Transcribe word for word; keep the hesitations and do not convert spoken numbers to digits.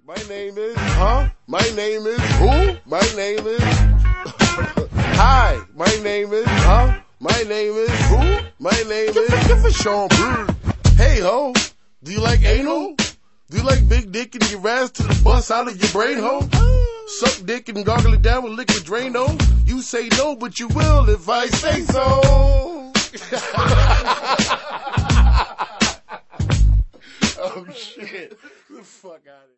My name is, huh? My name is, who? My name is, hi. My name is, huh? My name is, who? My name is, give a Sean Bird. Hey ho, do you like anal? Do you like big dick and your ass to the bust out of your brain hole? Suck dick and gargle it down with liquid Drano? You say no, but you will if I say so.